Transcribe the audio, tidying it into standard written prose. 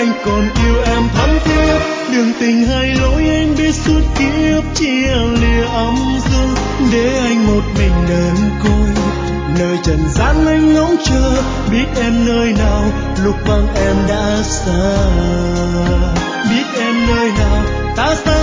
anh còn yêu em thắm thiết. Đường tình hay lỗi anh biết suốt kiếp, chia lìa âm dương để anh một mình đơn côi. Nơi trần gian anh ngóng chờ, biết em nơi nào lúc vắng em đã xa. Biết em nơi nào ta xa